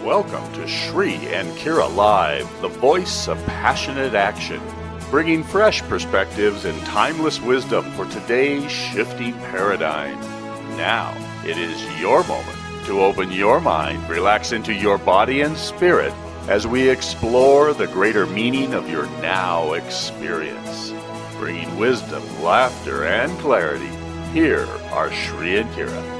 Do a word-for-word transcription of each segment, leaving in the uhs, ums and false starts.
Welcome to Shri and Kira Live, the voice of passionate action, bringing fresh perspectives and timeless wisdom for today's shifting paradigm. Now, it is your moment to open your mind, relax into your body and spirit as we explore the greater meaning of your now experience. Bringing wisdom, laughter, and clarity, here are Shri and Kira.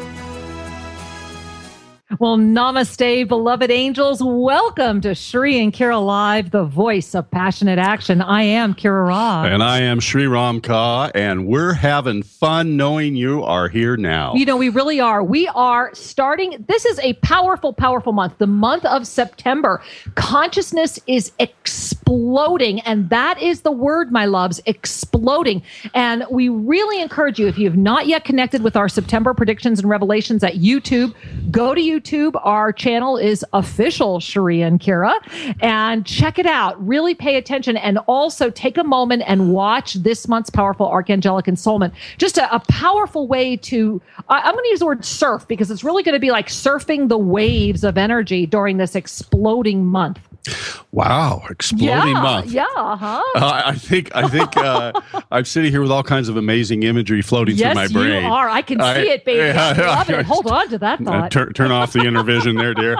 Well, namaste, beloved angels. Welcome to Shri and Kira Live, the voice of passionate action. I am Kira Ra. And I am Shri Ram Ka, and we're having fun knowing you are here now. You know, we really are. We are starting, this is a powerful, powerful month, the month of September. Consciousness is exploding, and that is the word, my loves, exploding. And we really encourage you, if you have not yet connected with our September predictions and revelations at YouTube, go to YouTube. YouTube, our channel is official Shri and Kira, and check it out. Really pay attention, and also take a moment and watch this month's powerful Archangelic Ensoulment. Just a, a powerful way to, I, I'm going to use the word surf because it's really going to be like surfing the waves of energy during this exploding month. Wow, exploding yeah, month. Yeah, huh? Uh, I think I think uh, I'm sitting here with all kinds of amazing imagery floating yes, through my brain. Yes, you are. I can I, see it, baby. Yeah, I love it. Hold on to that thought. Uh, turn, turn off the Intervision there, dear.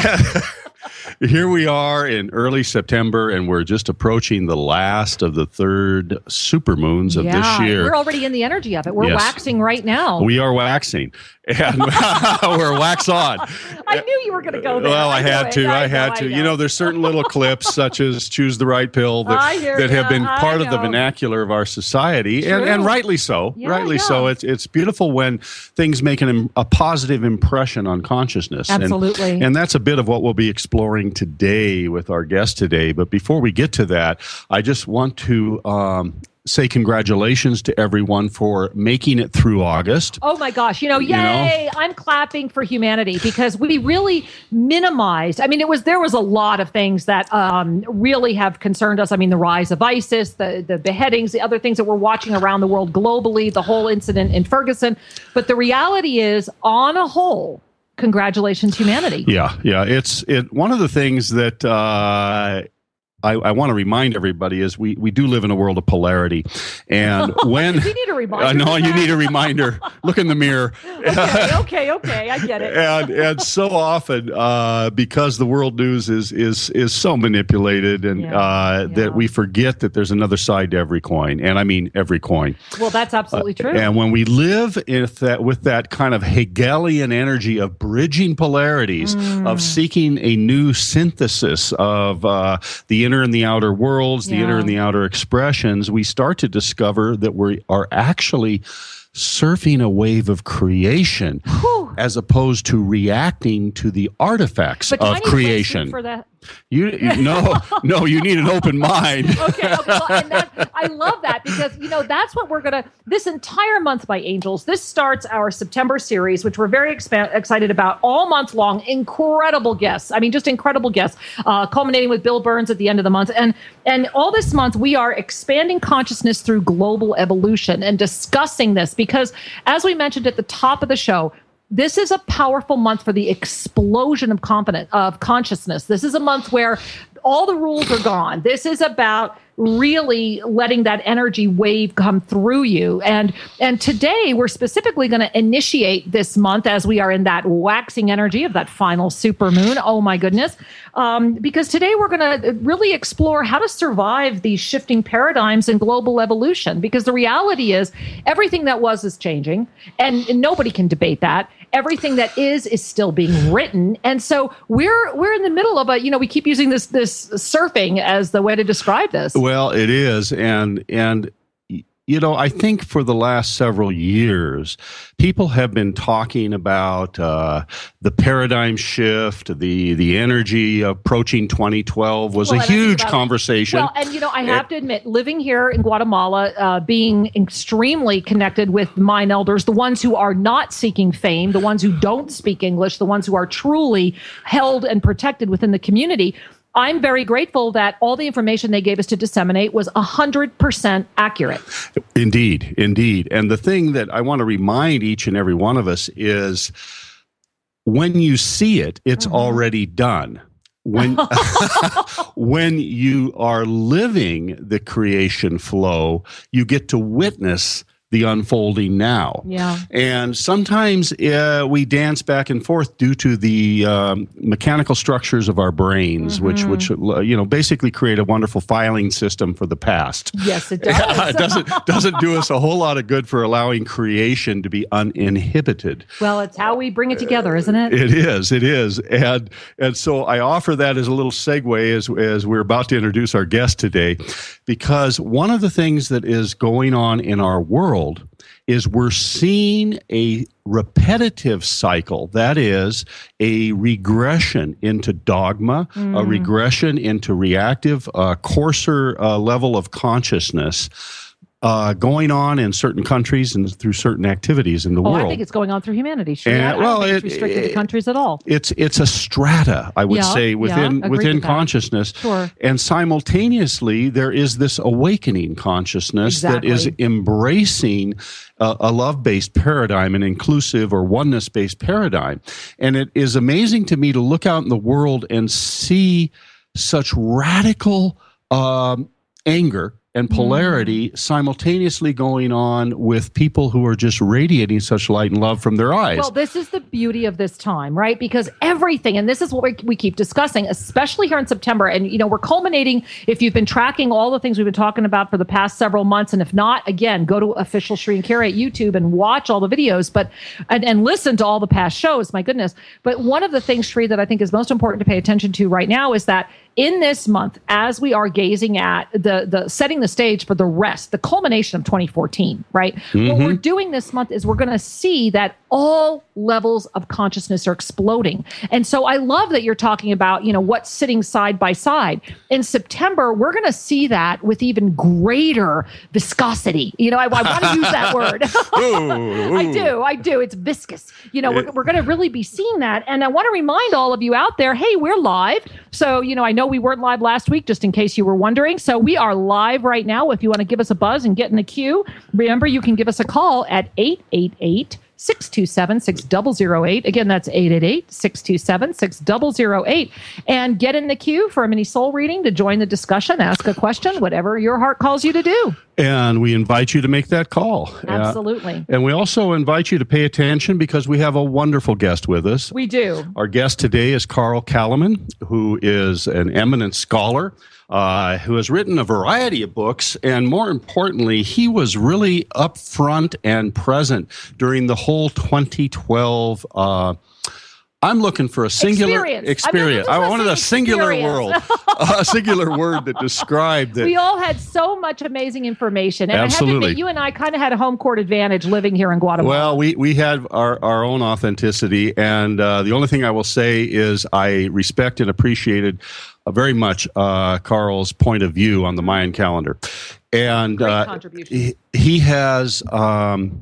Here we are in early September, and we're just approaching the last of the third supermoons of yeah, this year. We're already in the energy of it. We're yes. waxing right now. We are waxing. And we're wax on. I knew you were going to go there. Well, I, I had to. I, I had know, to. I know. You know, there's certain little clips, such as "Choose the Right Pill," that, that have been ya. part of the vernacular of our society, and, and rightly so. Yeah, rightly yeah. so. It's it's beautiful when things make an, a positive impression on consciousness. Absolutely. And, and that's a bit of what we'll be exploring today with our guest today. But before we get to that, I just want to Um, say congratulations to everyone for making it through August. Oh my gosh. You know, yay, You know? I'm clapping for humanity because we really minimized. I mean, it was, there was a lot of things that um, really have concerned us. I mean, the rise of ISIS, the, the beheadings, the other things that we're watching around the world globally, the whole incident in Ferguson. But the reality is, on a whole, congratulations, humanity. Yeah. Yeah. It's it. One of the things that, uh, I, I want to remind everybody is we, we do live in a world of polarity, and when you need a reminder, I know you need a reminder. Look in the mirror. okay, okay, okay, I get it. and and so often, uh, because the world news is is is so manipulated, and yeah, uh, yeah. that we forget that there's another side to every coin, and I mean every coin. Well, that's absolutely uh, true. And when we live in that with that kind of Hegelian energy of bridging polarities, mm. of seeking a new synthesis of uh, the inner and the outer worlds, the yeah. inner and the outer expressions, we start to discover that we are actually surfing a wave of creation Whew. as opposed to reacting to the artifacts but of creation. For that? You, you no no you need an open mind. okay, okay. Well, and that, I love that because you know that's what we're gonna this entire month by angels. This starts our September series, which we're very expa- excited about all month long. Incredible guests. I mean, just incredible guests. Uh, culminating with Bill Burns at the end of the month, and and all this month we are expanding consciousness through global evolution and discussing this because, as we mentioned at the top of the show, this is a powerful month for the explosion of confident of consciousness. This is a month where all the rules are gone. This is about really letting that energy wave come through you. And and today we're specifically going to initiate this month as we are in that waxing energy of that final supermoon. Oh my goodness. Um, because today we're going to really explore how to survive these shifting paradigms in global evolution. Because the reality is everything that was is changing, and, and nobody can debate that. Everything that is is still being written. And so we're we're in the middle of a, you know, we keep using this this surfing as the way to describe this. Well, it is. And, and, you know, I think for the last several years, people have been talking about uh, the paradigm shift, the the energy approaching twenty twelve was well, a huge conversation. Well, and, you know, I have to admit, living here in Guatemala, uh, being extremely connected with mine elders, the ones who are not seeking fame, the ones who don't speak English, the ones who are truly held and protected within the community, I'm very grateful that all the information they gave us to disseminate was one hundred percent accurate. Indeed, indeed. And the thing that I want to remind each and every one of us is when you see it, it's Mm-hmm. already done. When when you are living the creation flow, you get to witness the unfolding now. Yeah. And sometimes uh, we dance back and forth due to the um, mechanical structures of our brains, Mm-hmm. which which uh, you know basically create a wonderful filing system for the past. Yes, it does. it doesn't doesn't do us a whole lot of good for allowing creation to be uninhibited. Well, it's how we bring it together, isn't it? It is, it is, and and so I offer that as a little segue as as we're about to introduce our guest today, because one of the things that is going on in our world is we're seeing a repetitive cycle, that is a regression into dogma, Mm. a regression into reactive, uh, coarser uh, level of consciousness. Uh, going on in certain countries and through certain activities in the Oh, world. I think it's going on through humanity. Sure. And, I don't well, think it's it- restricted it- to countries at all. It's it's a strata, I would Yeah, say, yeah, within agree within with that. consciousness. Sure. And simultaneously, there is this awakening consciousness that is Exactly. embracing a, a love-based paradigm, an inclusive or oneness-based paradigm. And it is amazing to me to look out in the world and see such radical um, anger and polarity Mm. simultaneously going on with people who are just radiating such light and love from their eyes. Well, this is the beauty of this time, right? Because everything, and this is what we, we keep discussing, especially here in September. And, you know, we're culminating, if you've been tracking all the things we've been talking about for the past several months, and if not, again, go to Official Sri and Kira at YouTube and watch all the videos, but, and, and listen to all the past shows, my goodness. But one of the things, Sri, that I think is most important to pay attention to right now is that in this month, as we are gazing at the, the setting the stage for the rest, the culmination of twenty fourteen, right? Mm-hmm. What we're doing this month is we're going to see that all levels of consciousness are exploding. And so I love that you're talking about, you know, what's sitting side by side. In September, we're going to see that with even greater viscosity. You know, I, I want to use that word. Ooh, I ooh. do. I do. It's viscous. You know, we're, we're going to really be seeing that. And I want to remind all of you out there, hey, we're live. So, you know, I know we weren't live last week, just in case you were wondering. So we are live right now. If you want to give us a buzz and get in the queue, remember, you can give us a call at eight eight eight, six two seven, six zero zero eight. Again, that's eight eight eight, six two seven, six zero zero eight. And get in the queue for a mini soul reading to join the discussion, ask a question, whatever your heart calls you to do. And we invite you to make that call. Absolutely. Uh, and we also invite you to pay attention because we have a wonderful guest with us. We do. Our guest today is Carl Kalaman, who is an eminent scholar, uh, who has written a variety of books. And more importantly, he was really upfront and present during the whole twenty twelve uh I'm looking for a singular Experience. experience. I mean, I, I'm just wanted a gonna say singular experience. world, a singular word that described that. We all had so much amazing information. And I have to Absolutely. admit, you and I kind of had a home court advantage living here in Guatemala. Well, we, we had our, our own authenticity, and uh, the only thing I will say is I respect and appreciated uh, very much uh, Carl's point of view on the Mayan calendar. And Great uh, contribution. he, he has um,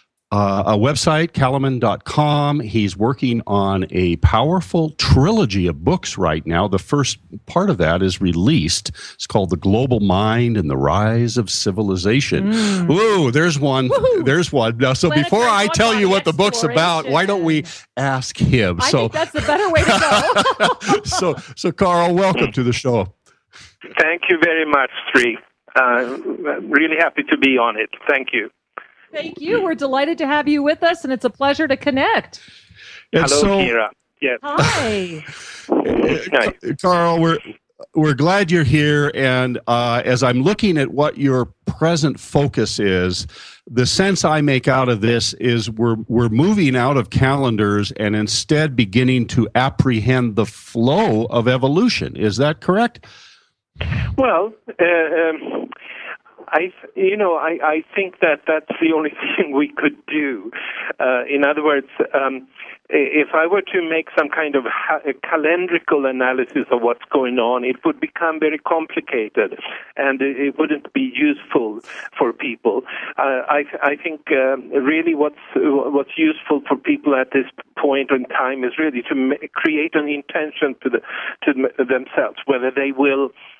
uh, a website, kalaman dot com. He's working on a powerful trilogy of books right now. The first part of that is released. It's called The Global Mind and the Rise of Civilization. Mm. Ooh, there's one. Woohoo. There's one. Now, so Planetary before I tell you Body what the book's about, why don't we ask him? I so, think that's the better way to go. so, so, Carl, welcome to the show. Thank you very much, Sri. Uh, I'm really happy to be on it. Thank you. Thank you. We're delighted to have you with us, and it's a pleasure to connect. And Hello, so, Kira. Yes. Hi. Nice. Carl, we're we're glad you're here. And uh, as I'm looking at what your present focus is, the sense I make out of this is we're we're moving out of calendars and instead beginning to apprehend the flow of evolution. Is that correct? Well, uh, um, I, you know, I, I think that that's the only thing we could do. Uh, in other words, um, if I were to make some kind of ha- a calendrical analysis of what's going on, it would become very complicated, and it, it wouldn't be useful for people. Uh, I, I think um, really what's what's useful for people at this point in time is really to ma- create an intention to the to themselves, whether they will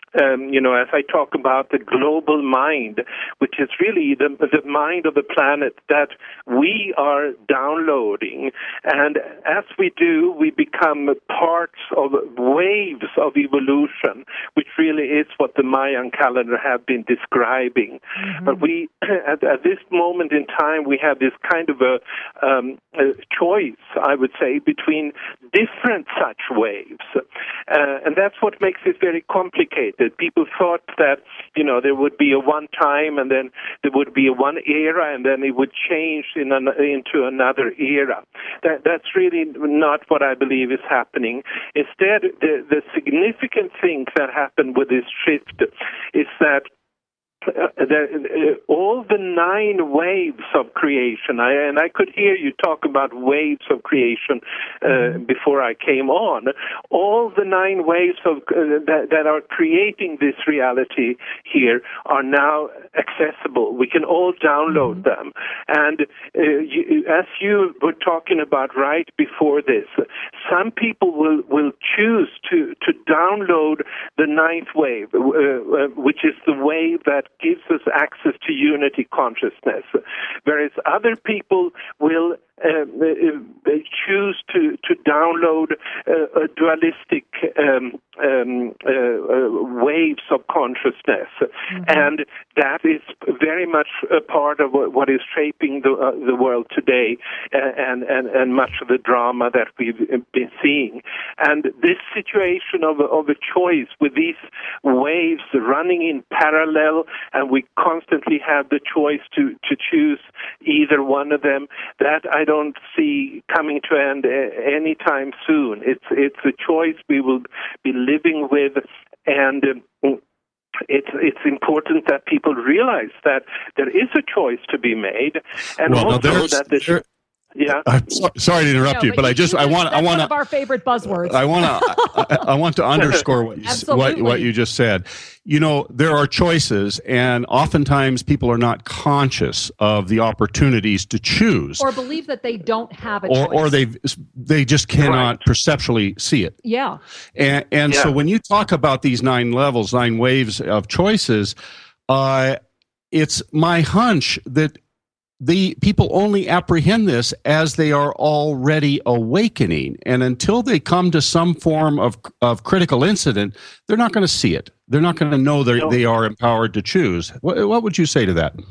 um, you know, as I talk about the global mind, which is really the, the mind of the planet that we are downloading. And as we do, we become parts of waves of evolution, which really is what the Mayan calendar have been describing. Mm-hmm. But we, at, at this moment in time, we have this kind of a, um, a choice, I would say, between different such waves. Uh, and that's what makes it very complicated. People thought that, you know, there would be a one time and then there would be a one era and then it would change in an, into another era. That, that's really not what I believe is happening. Instead, the, the significant thing that happened with this shift is that Uh, the, uh, all the nine waves of creation, I, and I could hear you talk about waves of creation uh, before I came on. All the nine waves of uh, that, that are creating this reality here are now accessible. We can all download them. And uh, you, as you were talking about right before this, some people will, will choose to, to download the ninth wave, uh, uh, which is the wave that gives us access to unity consciousness, whereas other people will uh, uh, choose to, to download uh, a dualistic um, um, uh, uh, waves of consciousness. Mm-hmm. And that is very much a part of what is shaping the, uh, the world today and, and, and much of the drama that we've been seeing. And this situation of, of a choice with these waves running in parallel, and we constantly have the choice to, to choose either one of them, that I don't see coming to end anytime soon. It's it's a choice we will be living with, and um, it's it's important that people realize that there is a choice to be made, and well, also that the there, Yeah, I'm so, sorry to interrupt no, you, but, but you, I just, I want, I want to. One of our favorite buzzwords. I want to, I, I want to underscore what you, what, what you just said. You know, there are choices, and oftentimes people are not conscious of the opportunities to choose, or believe that they don't have a or, choice, or they they just cannot right. perceptually see it. Yeah, and and yeah. so when you talk about these nine levels, nine waves of choices, uh, it's my hunch that the people only apprehend this as they are already awakening. And until they come to some form of, of critical incident, they're not going to see it. They're not going to know they they are empowered to choose. What, what would you say to that?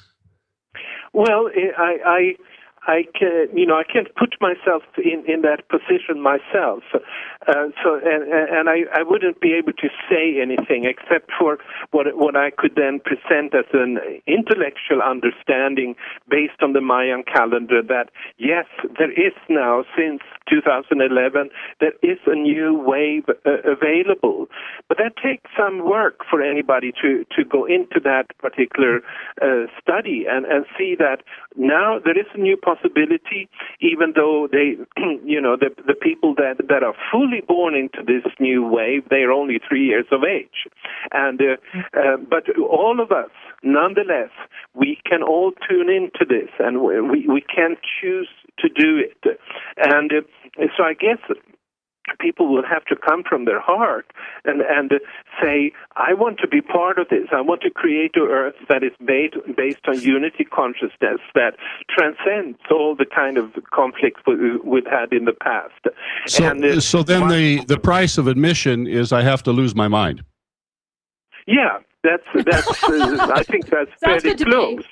Well, I, I, I can, you know, I can't put myself in, in that position myself. Uh, so, and, and I, I wouldn't be able to say anything except for what what I could then present as an intellectual understanding based on the Mayan calendar that, yes, there is now, since two thousand eleven, there is a new wave uh, available. But that takes some work for anybody to, to go into that particular uh, study and, and see that now there is a new possibility, even though they, you know, the, the people that, that are fully born into this new wave, they are only three years of age. And uh, uh, but all of us, nonetheless, we can all tune into this, and we, we can choose to do it. And uh, so I guess people will have to come from their heart and, and uh, say, I want to be part of this. I want to create an earth that is based, based on unity consciousness that transcends all the kind of conflicts we, we've had in the past. So, and, uh, so then the, the price of admission is I have to lose my mind. Yeah. That's, that's uh, I think that's very close.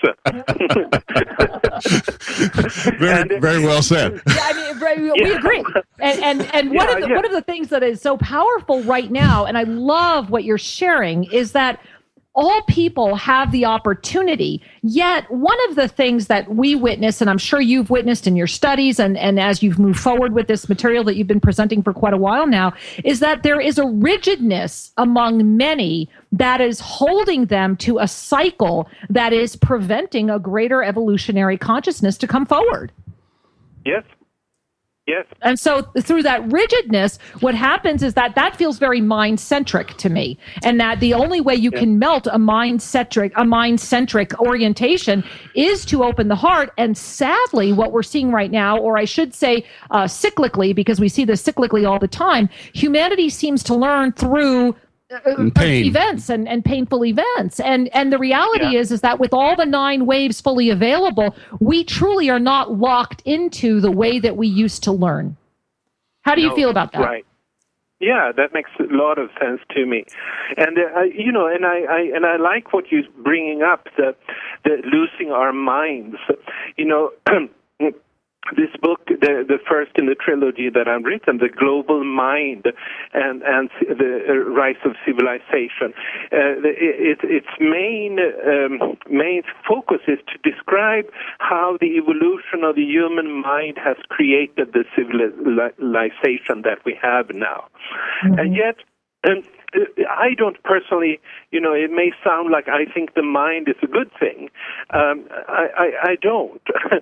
very, and, very well said. Yeah, I mean, very, we yeah. agree. And and, and one, yeah, of the, yeah. one of the things that is so powerful right now, and I love what you're sharing, is that all people have the opportunity. Yet one of the things that we witness, and I'm sure you've witnessed in your studies and, and as you've moved forward with this material that you've been presenting for quite a while now, is that there is a rigidness among many that is holding them to a cycle that is preventing a greater evolutionary consciousness to come forward. Yes. Yes. And so through that rigidness, what happens is that that feels very mind-centric to me, and that the only way you yeah. can melt a mind-centric, a mind-centric orientation is to open the heart. And sadly, what we're seeing right now, or I should say uh, cyclically, because we see this cyclically all the time, humanity seems to learn through uh, pain. events and, and painful events. And and the reality Yeah. is is that with all the nine waves fully available, we truly are not locked into the way that we used to learn. How do you No, feel about that? Right. Yeah, that makes a lot of sense to me, and uh, I, you know, and I, I and I like what you're bringing up, the the losing our minds. You know, this book, the the first in the trilogy that I've written, The Global Mind and and the Rise of Civilization. Uh, it, its main um, main focus is to describe how the evolution of the human mind has created the civilization that we have now, mm-hmm. and yet. And I don't personally, you know, it may sound like I think the mind is a good thing. Um, I, I, I don't.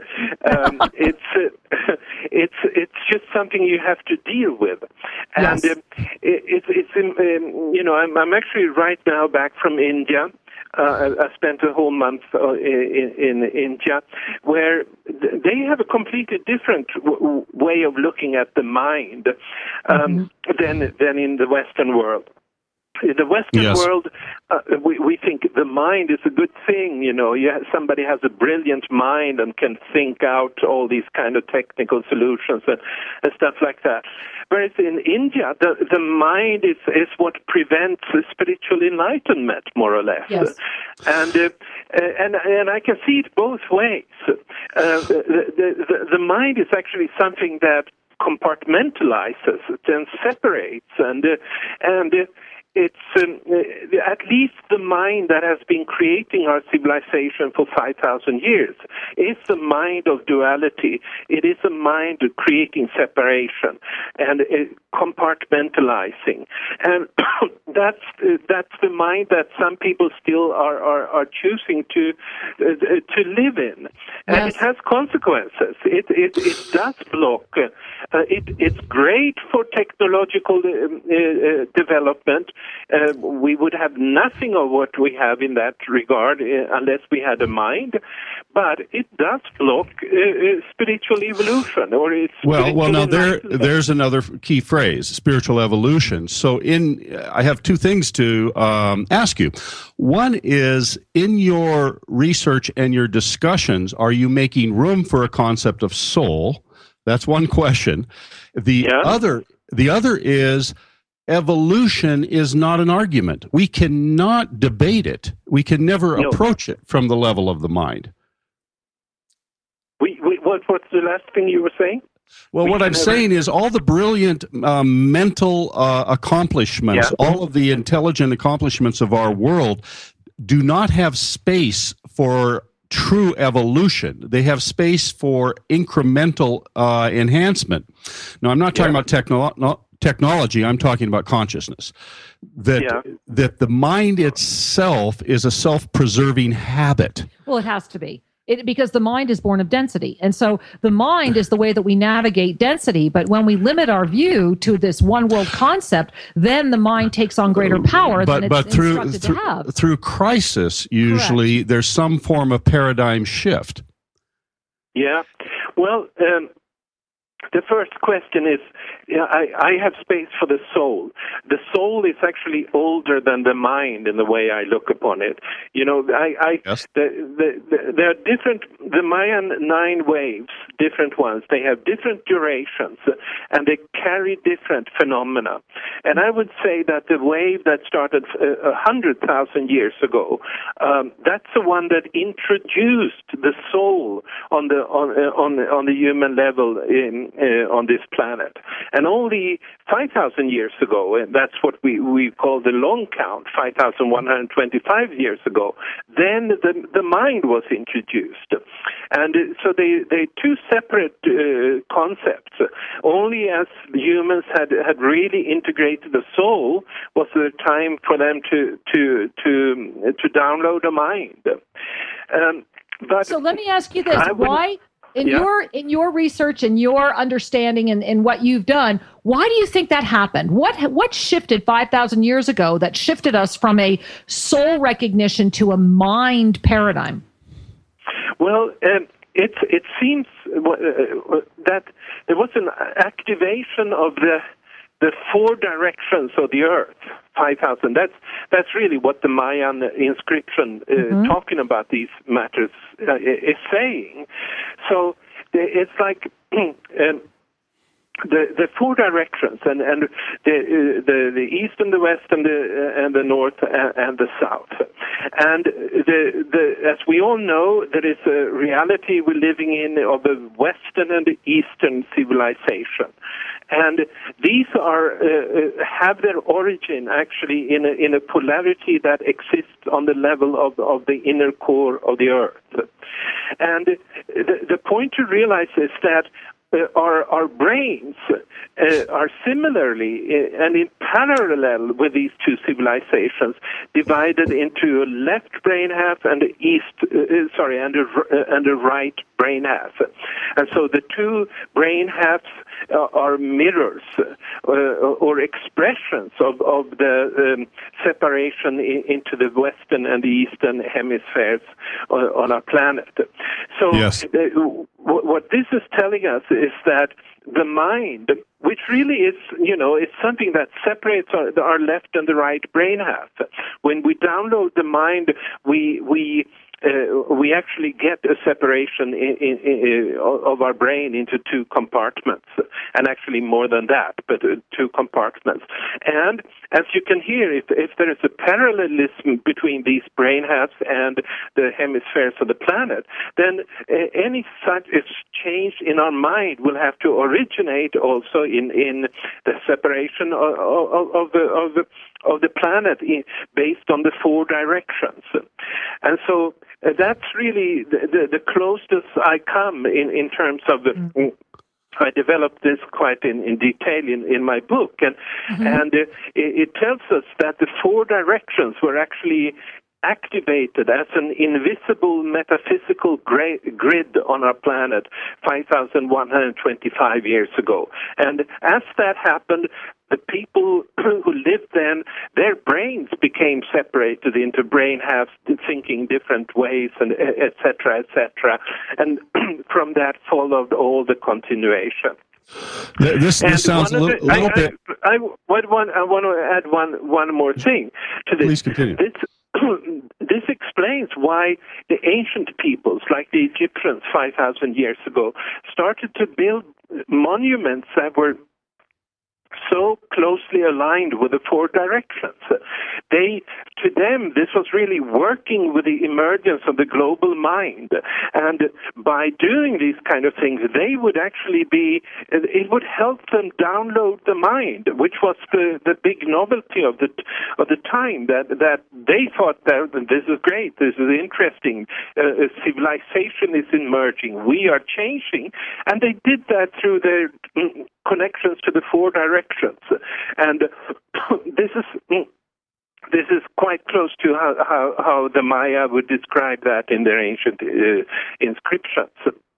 um, it's uh, it's it's just something you have to deal with, and yes. um, it, it's it's um, you know I'm I'm actually right now back from India. Uh, I spent a whole month uh, in, in India, where they have a completely different w- way of looking at the mind um, mm-hmm. than than in the Western world. In the Western yes. world, uh, we, we think the mind is a good thing. You know, you have, somebody has a brilliant mind and can think out all these kind of technical solutions and, and stuff like that. Whereas in India, the, the mind is, is what prevents spiritual enlightenment, more or less. Yes. And, uh, and and I can see it both ways. Uh, the, the, the mind is actually something that compartmentalizes and separates, and uh, and uh, it's um, uh, at least the mind that has been creating our civilization for five thousand years is the mind of duality. It is a mind of creating separation and uh, compartmentalizing, and that's uh, that's the mind that some people still are are, are choosing to uh, to live in, and yes. it has consequences. It it it does block. Uh, uh, it it's great for technological uh, uh, development. Uh, we would have nothing of what we have in that regard uh, unless we had a mind, but it does block uh, uh, spiritual evolution. Or it's well, well. Now there, there's another key phrase: spiritual evolution. So, in I have two things to um, ask you. One is, in your research and your discussions, are you making room for a concept of soul? That's one question. The yeah. other, the other is. Evolution is not an argument. We cannot debate it. We can never no. approach it from the level of the mind. We, we, what, what's the last thing you were saying? Well, we what I'm never... saying is all the brilliant um, mental uh, accomplishments, yeah. all of the intelligent accomplishments of our world do not have space for true evolution. They have space for incremental uh, enhancement. Now, I'm not talking yeah. about technology. Technology, I'm talking about consciousness. That yeah. that the mind itself is a self-preserving habit. Well, it has to be. It, because the mind is born of density. And so the mind is the way that we navigate density. But when we limit our view to this one world concept, then the mind takes on greater power but, than but it's through, instructed through, to have. Through crisis, usually, Correct. There's some form of paradigm shift. Yeah. Well, um, the first question is, yeah, I, I have space for the soul. The soul is actually older than the mind in the way I look upon it. You know, I, I yes. the, the, the, there are different, the Mayan nine waves, different ones. They have different durations, and they carry different phenomena. And I would say that the wave that started a hundred thousand years ago, um, that's the one that introduced the soul on the on on on the human level in. Uh, on this planet. And only five thousand years ago, and that's what we, we call the long count, five thousand one hundred twenty-five years ago, then the, the mind was introduced. And uh, so they, they two separate uh, concepts. Only as humans had, had really integrated the soul was the time for them to, to, to, to download a mind. Um, but so let me ask you this. Why... In yeah. your in your research and your understanding and, and what you've done, why do you think that happened? What what shifted five thousand years ago that shifted us from a soul recognition to a mind paradigm? Well, um, it it seems uh, that there was an activation of the the four directions of the earth, five thousand. That's that's really what the Mayan inscription uh, mm-hmm. talking about these matters uh, is saying. So it's like um, the the four directions, and and the uh, the the east and the west and the uh, and the north and, and the south, and the the as we all know, there is a reality we're living in of the western and the eastern civilization. And these are uh, have their origin actually in a, in a polarity that exists on the level of of the inner core of the earth. And the, the point to realize is that uh, our our brains uh, are similarly uh, and in parallel with these two civilizations divided into a left brain half and the east uh, sorry and a, uh, and a right brain half. And so the two brain halves uh, are mirrors uh, or expressions of, of the um, separation in, into the western and the eastern hemispheres uh, on our planet. So yes. uh, what this is telling us is that the mind, which really is, you know, it's something that separates our, our left and the right brain half. When we download the mind, we we uh, we actually get a separation in, in, in, of our brain into two compartments, and actually more than that, but uh, two compartments. And as you can hear, if, if there is a parallelism between these brain halves and the hemispheres of the planet, then uh, any such change in our mind will have to originate also in, in the separation of, of, of the of the of the planet in, based on the four directions. And so uh, that's really the, the, the closest I come in, in terms of the... Mm-hmm. I developed this quite in, in detail in, in my book, and mm-hmm. and uh, it, it tells us that the four directions were actually activated as an invisible metaphysical grid on our planet five thousand one hundred twenty-five years ago. And as that happened, the people who lived then, their brains became separated into brain halves, thinking different ways, and et cetera, et cetera. And from that followed all the continuation. This, this sounds a little, the, little I, bit... I, I, what one, I want to add one, one more thing to this. Please continue. This, This explains why the ancient peoples, like the Egyptians five thousand years ago, started to build monuments that were so closely aligned with the four directions. They, to them, this was really working with the emergence of the global mind. And by doing these kind of things, they would actually be, it would help them download the mind, which was the, the big novelty of the of the time, that, that they thought that this is great, this is interesting, uh, civilization is emerging, we are changing. And they did that through their mm, connections to the four directions. And this is this is quite close to how, how, how the Maya would describe that in their ancient uh, inscriptions.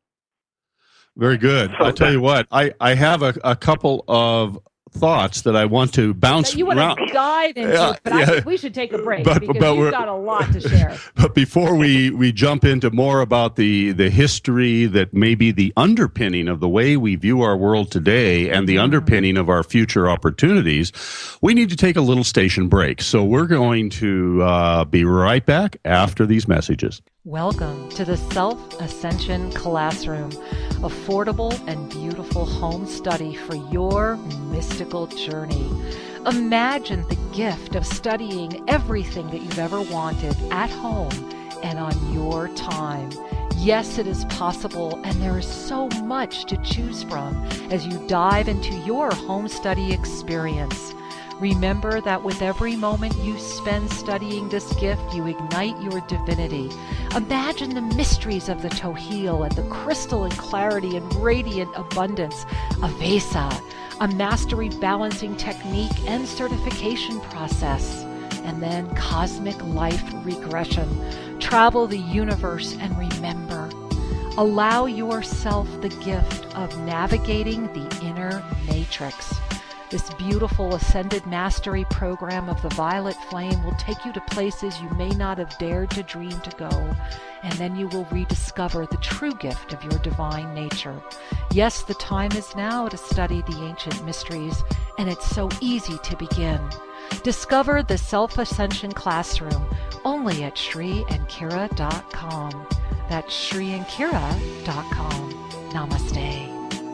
Very good. So I'll tell that, you what, I, I have a, a couple of thoughts that I want to bounce you want around. to dive into, yeah, but yeah. I think we should take a break but, because but you've got a lot to share. But before we, we jump into more about the, the history that may be the underpinning of the way we view our world today and the mm-hmm. underpinning of our future opportunities, we need to take a little station break. So we're going to uh, be right back after these messages. Welcome to the Self-Ascension Classroom, affordable and beautiful home study for your mystical journey. Imagine the gift of studying everything that you've ever wanted at home and on your time. Yes, it is possible, and there is so much to choose from as you dive into your home study experience. Remember that with every moment you spend studying this gift, you ignite your divinity. Imagine the mysteries of the Tohil and the crystalline clarity and radiant abundance of Vesa, a mastery balancing technique and certification process, and then cosmic life regression. Travel the universe and remember. Allow yourself the gift of navigating the inner matrix. This beautiful Ascended Mastery program of the Violet Flame will take you to places you may not have dared to dream to go, and then you will rediscover the true gift of your divine nature. Yes, the time is now to study the ancient mysteries, and it's so easy to begin. Discover the Self-Ascension Classroom only at Shri and Kira dot com. That's Shri and Kira dot com. Namaste.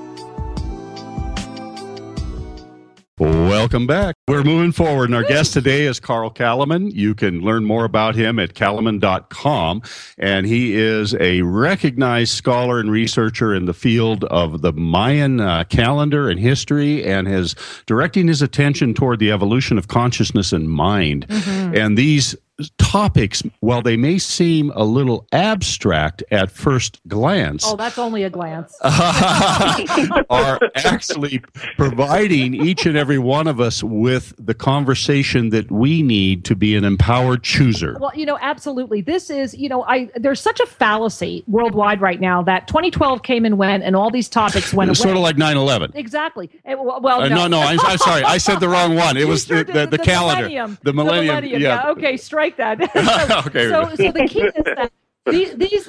Welcome back. We're moving forward, and our guest today is Carl Kalaman. You can learn more about him at kalaman dot com, and he is a recognized scholar and researcher in the field of the Mayan uh, calendar and history, and is directing his attention toward the evolution of consciousness and mind. Mm-hmm. And these topics, while they may seem a little abstract at first glance, oh, that's only a glance, are actually providing each and every one of us with the conversation that we need to be an empowered chooser. Well, you know, absolutely. This is, you know, I there's such a fallacy worldwide right now that twenty twelve came and went, and all these topics went it's away. Sort of like nine eleven. Exactly. It, well, uh, no, no, no. I'm, I'm sorry. I said the wrong one. It was sure the, the, the, the calendar. Millennium. The millennium. The millennium. Yeah. yeah. Okay. Strike that. so, okay. So, so the key is that these these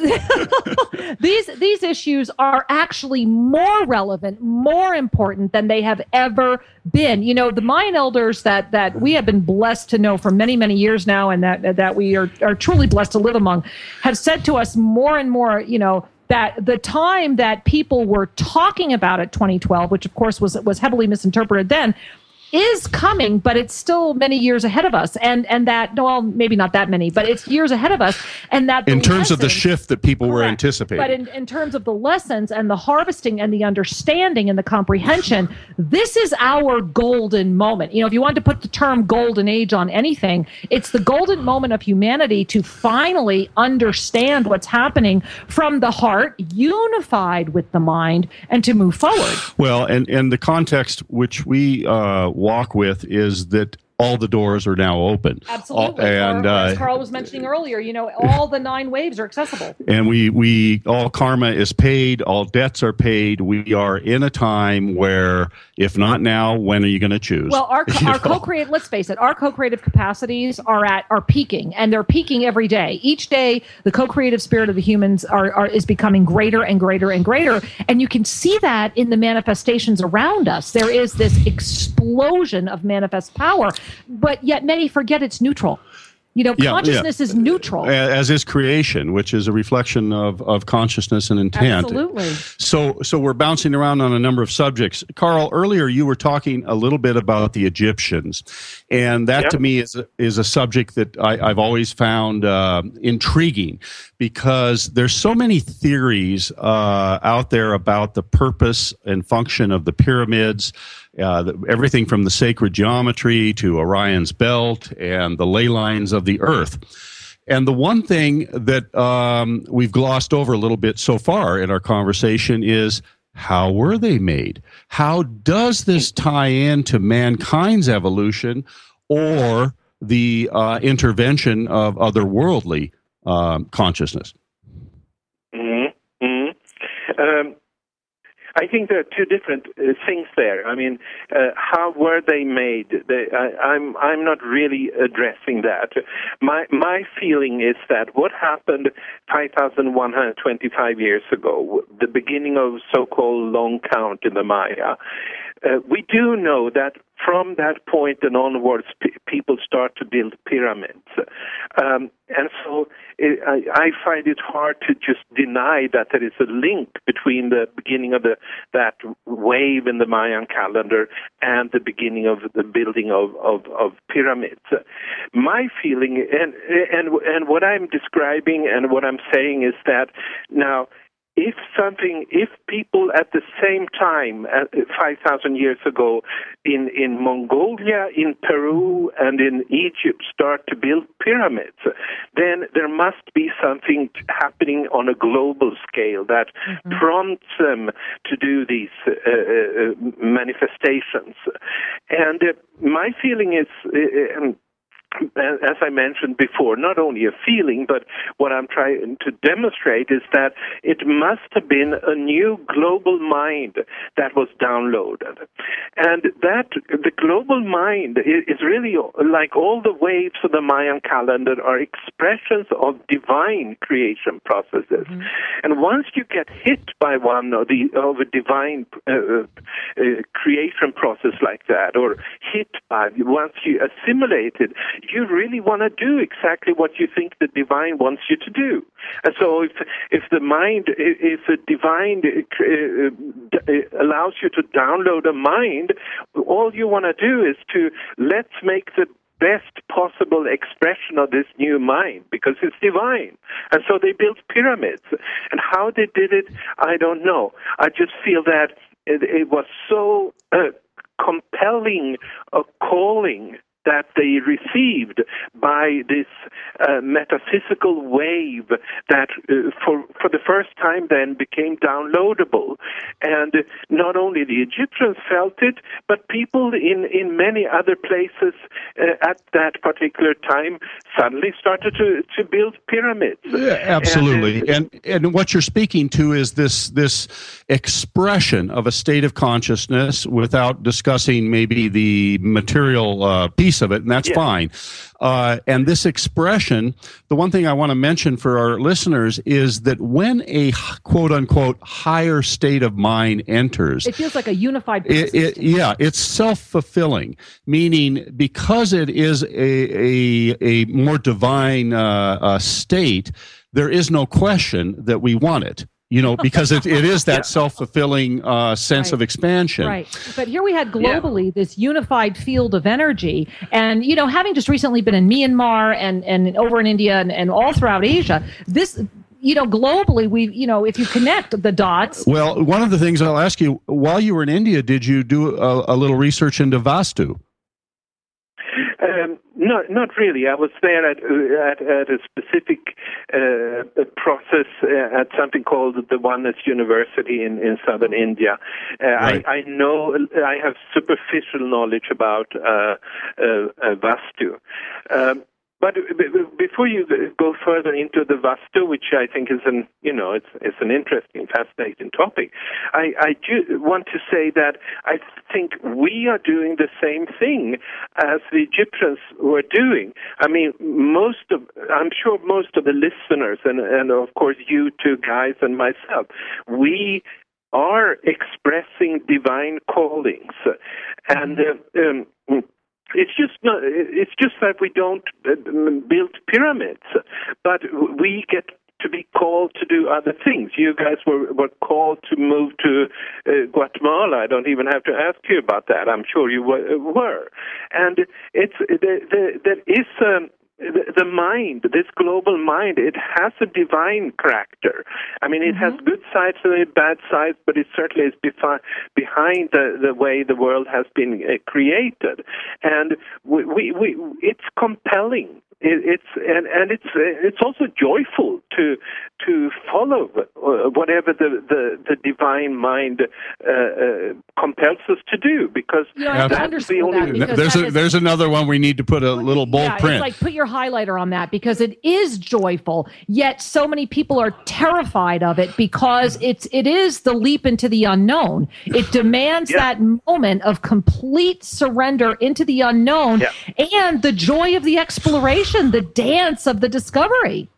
these these issues are actually more relevant, more important than they have ever been. You know, the Mayan elders that that we have been blessed to know for many many years now, and that that we are are truly blessed to live among, have said to us more and more. You know, that the time that people were talking about at twenty twelve, which of course was was heavily misinterpreted then, is coming, but it's still many years ahead of us. And and that, well, maybe not that many, but it's years ahead of us. And that in terms lessons, of the shift that people correct, were anticipating. But in, in terms of the lessons and the harvesting and the understanding and the comprehension, this is our golden moment. You know, if you want to put the term golden age on anything, it's the golden moment of humanity to finally understand what's happening from the heart, unified with the mind, and to move forward. Well, and, and the context which we uh, walk with is that all the doors are now open. Absolutely. All, and or, uh, as Carl was mentioning earlier, you know, all the nine waves are accessible. And we, we all karma is paid, all debts are paid. We are in a time where, if not now, when are you going to choose? Well, our our co-creative, let's face it, our co-creative capacities are at are peaking, and they're peaking every day. Each day, the co-creative spirit of the humans are, are is becoming greater and greater and greater, and you can see that in the manifestations around us. There is this explosion of manifest power. But yet many forget it's neutral. You know, yeah, consciousness yeah. is neutral. As is creation, which is a reflection of, of consciousness and intent. Absolutely. So so we're bouncing around on a number of subjects. Carl, earlier you were talking a little bit about the Egyptians. And that yep. to me is a, is a subject that I, I've always found uh, intriguing, because there's so many theories uh, out there about the purpose and function of the pyramids. Uh, the, everything from the sacred geometry to Orion's belt and the ley lines of the earth. And the one thing that um, we've glossed over a little bit so far in our conversation is, how were they made? How does this tie into mankind's evolution or the uh, intervention of otherworldly um, consciousness? Mm-hmm. Mm-hmm. Um, I think there are two different uh, things there. I mean, uh, how were they made? They, I, I'm I'm not really addressing that. My my feeling is that what happened five thousand one hundred twenty-five years ago, the beginning of so-called long count in the Maya, uh, we do know that from that point and onwards, p- people start to build pyramids. Um, and so it, I, I find it hard to just deny that there is a link between the beginning of the that wave in the Mayan calendar and the beginning of the building of, of, of pyramids. My feeling, and, and, and what I'm describing and what I'm saying is that now, If something, if people at the same time, uh, five thousand years ago, in, in Mongolia, in Peru, and in Egypt start to build pyramids, then there must be something happening on a global scale that mm-hmm. prompts them to do these uh, uh, manifestations. And uh, my feeling is... Uh, um, as I mentioned before, not only a feeling, but what I'm trying to demonstrate is that it must have been a new global mind that was downloaded. And that the global mind is really like all the waves of the Mayan calendar are expressions of divine creation processes. Mm-hmm. And once you get hit by one of the of a divine uh, uh, creation process like that, or hit by, once you assimilate it, you really want to do exactly what you think the divine wants you to do. And so if if the mind, if the divine uh, allows you to download a mind, all you want to do is to let's make the best possible expression of this new mind, because it's divine. And so they built pyramids. And how they did it, I don't know. I just feel that it, it was so uh, compelling a calling that they received by this uh, metaphysical wave that uh, for for the first time then became downloadable. And not only the Egyptians felt it, but people in, in many other places uh, at that particular time suddenly started to, to build pyramids. Yeah, absolutely. And, and and what you're speaking to is this this expression of a state of consciousness without discussing maybe the material uh, piece of it, and that's yeah. fine. Uh, and this expression, the one thing I want to mention for our listeners is that when a quote-unquote higher state of mind enters, it feels like a unified it, it, yeah, it's self-fulfilling, meaning because it is a, a, a more divine uh, uh, state, there is no question that we want it. You know, because it, it is that yeah. self-fulfilling uh, sense right. of expansion. Right. But here we had globally yeah. this unified field of energy. And, you know, having just recently been in Myanmar and, and over in India and, and all throughout Asia, this, you know, globally, we, you know, if you connect the dots. Well, one of the things I'll ask you, while you were in India, did you do a, a little research into Vastu? Um, no, not really. I was there at at, at a specific uh, process uh, at something called the Oneness University in, in southern India. Uh, right. I, I know I have superficial knowledge about uh, uh, uh, Vastu. Um, But before you go further into the Vastu, which I think is an, you know, it's it's an interesting, fascinating topic, I, I do want to say that I think we are doing the same thing as the Egyptians were doing. I mean, most of, I'm sure most of the listeners, and, and of course you two guys and myself, we are expressing divine callings. And uh, um, It's just not, it's just that we don't build pyramids, but we get to be called to do other things. You guys were, were called to move to uh, Guatemala. I don't even have to ask you about that. I'm sure you were. And it's there, there, there is um, the, the mind, this global mind, it has a divine character. I mean, it mm-hmm. has good sides and bad sides, but it certainly is befi- behind the, the way the world has been uh, created. And we, we, we, it's compelling. It, it's and, and it's it's also joyful to to follow whatever the, the, the divine mind uh, uh, compels us to do, because you know, that's the only. That there's a, is, there's another one we need to put a little bold yeah, print. It's like put your highlighter on that, because it is joyful. Yet so many people are terrified of it because it's it is the leap into the unknown. It demands yeah. that moment of complete surrender into the unknown yeah. and the joy of the exploration. The dance of the discovery.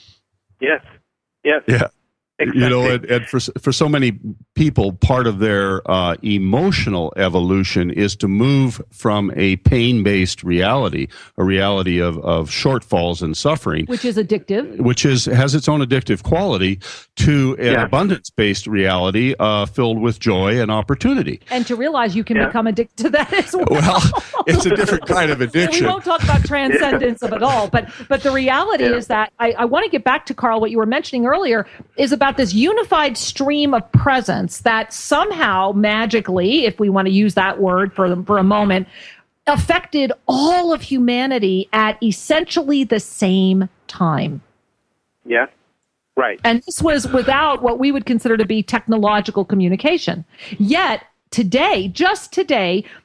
Yes. Yes. Yeah. Exactly. You know, and, and for for so many people, part of their uh, emotional evolution is to move from a pain-based reality, a reality of, of shortfalls and suffering, which is addictive, which is has its own addictive quality, to an yeah. abundance-based reality uh, filled with joy and opportunity. And to realize you can yeah. become addicted to that as well. Well, it's a different kind of addiction. We won't talk about transcendence yeah. of it all, but but the reality yeah. is that I, I want to get back to, Carl, what you were mentioning earlier is about this unified stream of presence that somehow magically, if we want to use that word for, for a moment, affected all of humanity at essentially the same time. Yeah, right. And this was without what we would consider to be technological communication. Yet, today, just today,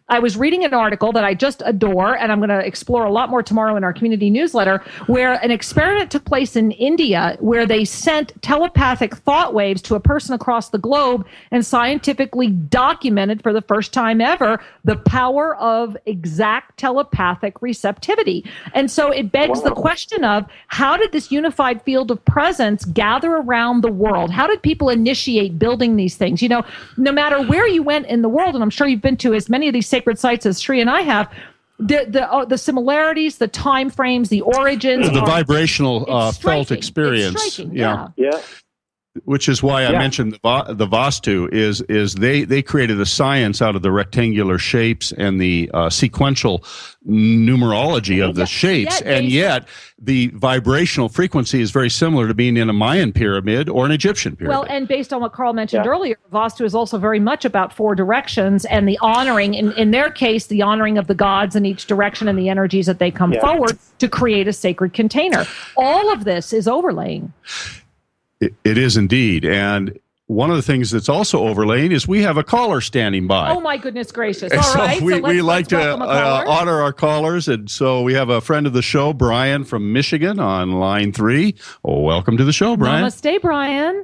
I was reading an article that I just adore, and I'm going to explore a lot more tomorrow in our community newsletter, where an experiment took place in India where they sent telepathic thought waves to a person across the globe and scientifically documented for the first time ever the power of exact telepathic receptivity. And so it begs wow. the question of, how did this unified field of presence gather around the world? How did people initiate building these things? You know, no matter where you went in the world, and I'm sure you've been to as many of these sacred sites as Sri and I have, the the, uh, the similarities, the time frames, the origins, the are, vibrational uh, felt experience, yeah. yeah. Which is why I yeah. mentioned the, Va- the Vastu is is they they created a science out of the rectangular shapes and the uh, sequential numerology of the shapes, yet, and yet the vibrational frequency is very similar to being in a Mayan pyramid or an Egyptian pyramid. Well, and based on what Carl mentioned yeah. earlier, Vastu is also very much about four directions and the honoring, in, in their case, the honoring of the gods in each direction and the energies that they come yeah. forward to create a sacred container. All of this is overlaying. It, it is indeed. And one of the things that's also overlaying is we have a caller standing by. Oh, my goodness gracious. And All so right. We, so let's, we like let's to uh, honor our callers. And so we have a friend of the show, Brian from Michigan, on line three. Oh, welcome to the show, Brian. Namaste, Brian.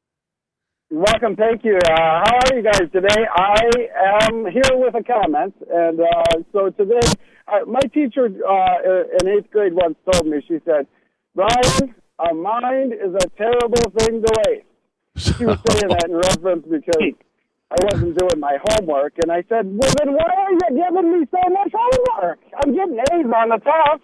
Welcome. Thank you. Uh, how are you guys today? I am here with a comment. And uh, so today, uh, my teacher uh, in eighth grade once told me, she said, Brian, a mind is a terrible thing to waste. She was saying that in reference because I wasn't doing my homework. And I said, well, then why are you giving me so much homework? I'm getting A's on the top.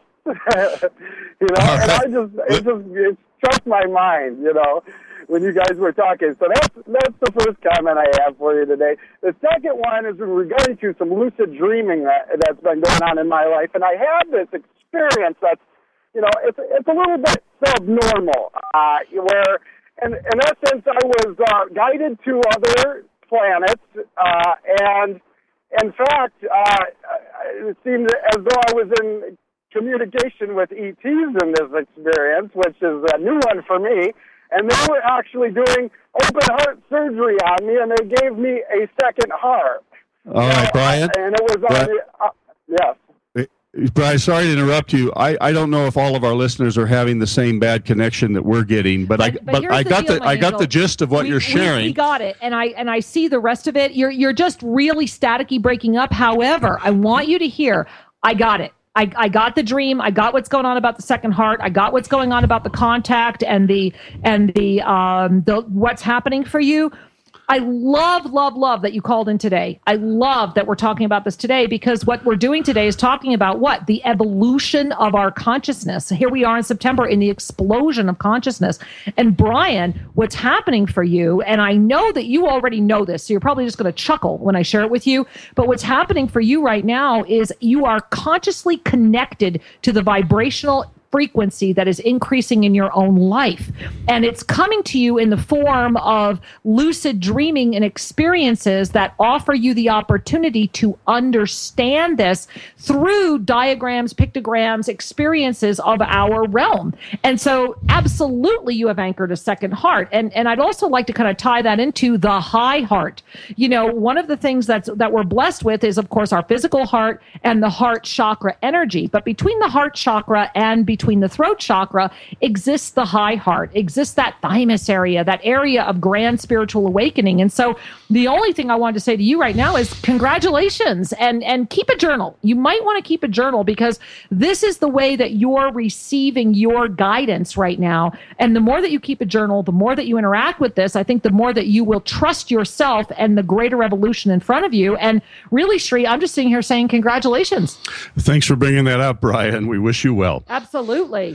you know, and I just, it just, it struck my mind, you know, when you guys were talking. So that's, that's the first comment I have for you today. The second one is in regarding to some lucid dreaming that, that's been going on in my life. And I have this experience that's, you know, it's it's a little bit subnormal, uh, where, in, in essence, I was uh, guided to other planets, uh, and in fact, uh, it seemed as though I was in communication with E Ts in this experience, which is a new one for me, and they were actually doing open heart surgery on me, and they gave me a second heart. All right, uh, Brian. And it was on Brian. the, uh, yes. Brian, sorry to interrupt you. I, I don't know if all of our listeners are having the same bad connection that we're getting, but, but I but, but I got the, the I got the gist of what we, you're sharing. We, we got it, and I and I see the rest of it. You're you're just really staticky breaking up. However, I want you to hear. I got it. I, I got the dream. I got what's going on about the second heart. I got what's going on about the contact and the and the um the what's happening for you. I love, love, love that you called in today. I love that we're talking about this today, because what we're doing today is talking about what? The evolution of our consciousness. Here we are in September in the explosion of consciousness. And Brian, what's happening for you, and I know that you already know this, so you're probably just going to chuckle when I share it with you, but what's happening for you right now is you are consciously connected to the vibrational frequency that is increasing in your own life. And it's coming to you in the form of lucid dreaming and experiences that offer you the opportunity to understand this through diagrams, pictograms, experiences of our realm. And so absolutely you have anchored a second heart. And and I'd also like to kind of tie that into the high heart. You know, one of the things that's that we're blessed with is, of course, our physical heart and the heart chakra energy. But between the heart chakra and between Between the throat chakra exists the high heart, exists that thymus area, that area of grand spiritual awakening. And so the only thing I wanted to say to you right now is congratulations, and, and keep a journal. You might want to keep a journal, because this is the way that you're receiving your guidance right now. And the more that you keep a journal, the more that you interact with this, I think the more that you will trust yourself and the greater evolution in front of you. And really, Sri, I'm just sitting here saying congratulations. Thanks for bringing that up, Brian. We wish you well. Absolutely.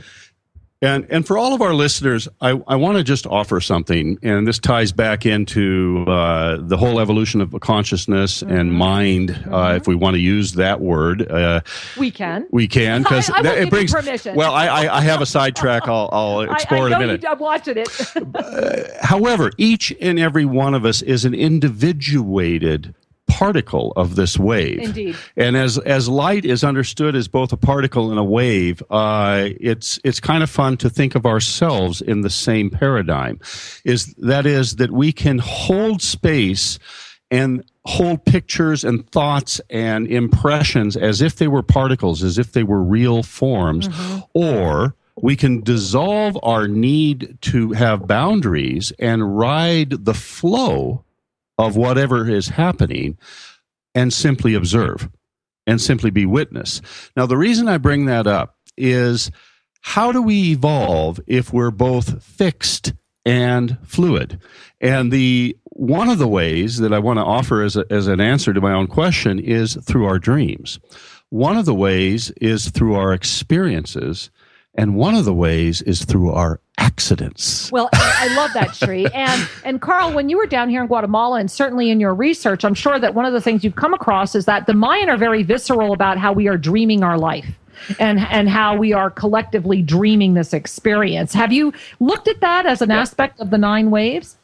And and for all of our listeners, I, I want to just offer something, and this ties back into uh, the whole evolution of consciousness mm-hmm. and mind, mm-hmm. uh, if we want to use that word. Uh, we can. We can, because it brings permission. Well, I, I, I have a sidetrack. I'll, I'll explore I, I in a minute. You, I'm watching it. uh, however, each and every one of us is an individuated particle of this wave. Indeed. And as as light is understood as both a particle and a wave, uh, it's it's kind of fun to think of ourselves in the same paradigm. Is that is that we can hold space and hold pictures and thoughts and impressions as if they were particles, as if they were real forms, mm-hmm. or we can dissolve our need to have boundaries and ride the flow of whatever is happening and simply observe and simply be witness. Now, the reason I bring that up is, how do we evolve if we're both fixed and fluid? And the one of the ways that I want to offer as, a, as an answer to my own question is through our dreams. One of the ways is through our experiences, and one of the ways is through our accidents. Well, I, I love that, Sri. And and Carl, when you were down here in Guatemala, and certainly in your research, I'm sure that one of the things you've come across is that the Mayan are very visceral about how we are dreaming our life and and how we are collectively dreaming this experience. Have you looked at that as an yeah. aspect of the nine waves?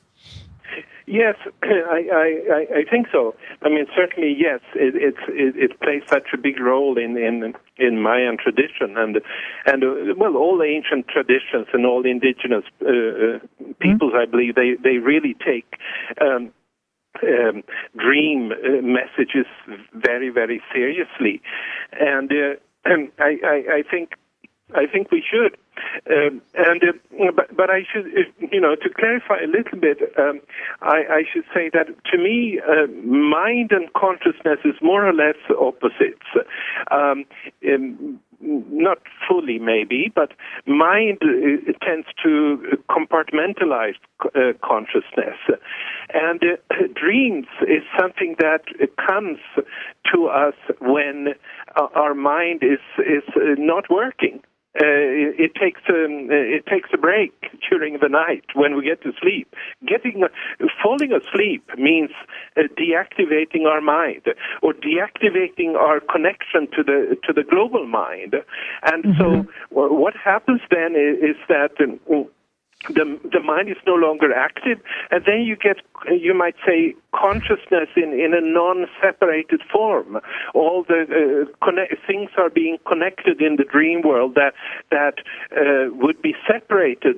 Yes, I, I, I think so. I mean, certainly, yes, it, it, it, it plays such a big role in, in, in Mayan tradition and, and uh, well, all the ancient traditions and all the indigenous uh, uh, peoples, mm-hmm. I believe, they, they really take um, um, dream uh, messages very, very seriously. And, uh, and I, I, I think I think we should. Um, and uh, but, but I should, uh, you know, to clarify a little bit, um, I, I should say that to me, uh, mind and consciousness is more or less opposites. Um, um, not fully, maybe, but mind uh, tends to compartmentalize uh, consciousness. And uh, dreams is something that comes to us when uh, our mind is, is uh, not working. Uh, it, it takes um, it takes a break during the night when we get to sleep. Getting uh, falling asleep means uh, deactivating our mind or deactivating our connection to the to the global mind. And mm-hmm. so, well, what happens then is, is that. Um, The, the mind is no longer active, and then you get, you might say, consciousness in, in a non-separated form. All the uh, connect, things are being connected in the dream world that that uh, would be separated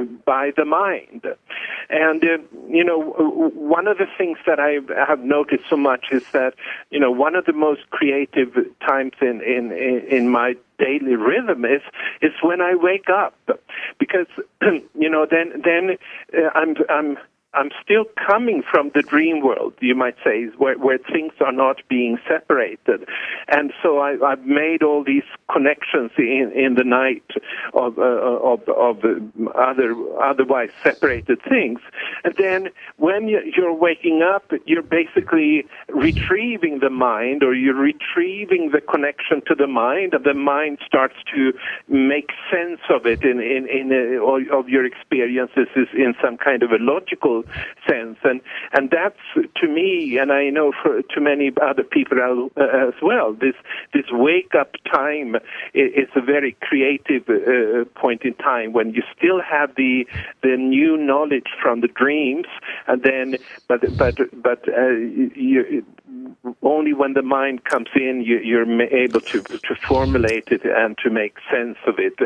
by the mind. And, uh, you know, one of the things that I have noticed so much is that, you know, one of the most creative times in, in, in my daily rhythm is is when I wake up, because you know then then uh, I'm I'm I'm still coming from the dream world, you might say, where where things are not being separated, and so I, I've made all these connections in, in the night of uh, of of other otherwise separated things, and then when you're waking up, you're basically retrieving the mind, or you're retrieving the connection to the mind, and the mind starts to make sense of it in in in a, of your experiences in some kind of a logical sense, and and that's to me, and I know for to many other people as well, this this wake up time is a very creative uh, point in time when you still have the the new knowledge from the dreams, and then but but but uh, you, only when the mind comes in you, you're able to to formulate it and to make sense of it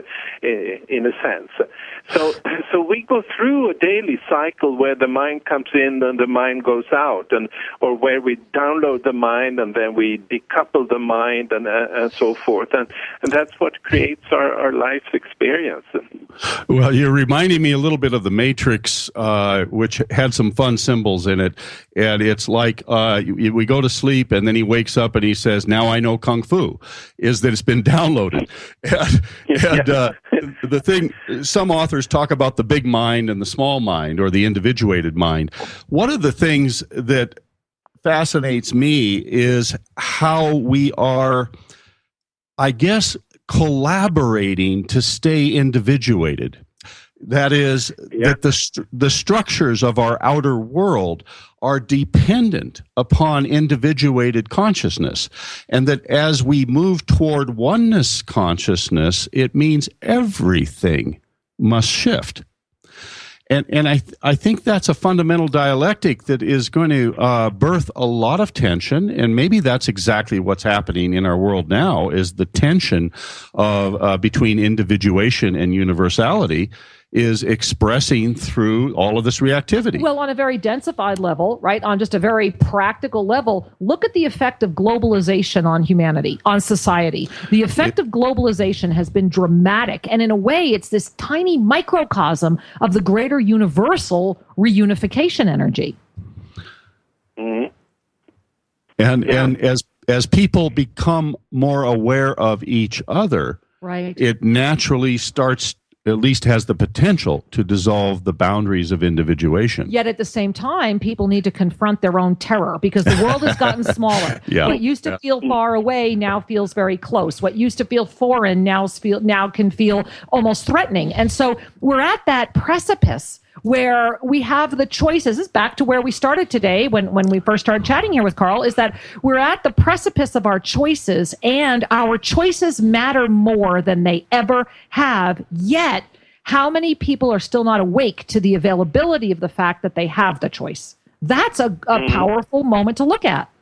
in a sense. So so we go through a daily cycle where the mind comes in and the mind goes out, and or where we download the mind and then we decouple the mind and uh, and so forth, and and that's what creates our, our life's experience. Well, you're reminding me a little bit of the Matrix, uh, which had some fun symbols in it, and it's like uh, we go to sleep and then he wakes up and he says, "Now I know Kung Fu," is that it's been downloaded, and, and uh, the thing, some authors talk about the big mind and the small mind, or the individuated mind. One of the things that fascinates me is how we are, I guess, collaborating to stay individuated. That is, yeah. that the st- the structures of our outer world are dependent upon individuated consciousness, and that as we move toward oneness consciousness, it means everything must shift. And and I th- I think that's a fundamental dialectic that is going to uh, birth a lot of tension, and maybe that's exactly what's happening in our world now, is the tension of uh, between individuation and universality. is expressing through all of this reactivity. Well, on a very densified level, right, on just a very practical level, look at the effect of globalization on humanity, on society. The effect of globalization has been dramatic. And in a way, it's this tiny microcosm of the greater universal reunification energy. Mm-hmm. And Yeah. and as as people become more aware of each other, Right. it naturally starts, at least has the potential to dissolve the boundaries of individuation. Yet at the same time, people need to confront their own terror because the world has gotten smaller. Yeah. What used to Yeah. feel far away now feels very close. What used to feel foreign now feel now can feel almost threatening. And so we're at that precipice where we have the choices. This is back to where we started today when, when we first started chatting here with Carl, is that we're at the precipice of our choices, and our choices matter more than they ever have. Yet, how many people are still not awake to the availability of the fact that they have the choice? That's a, a powerful moment to look at.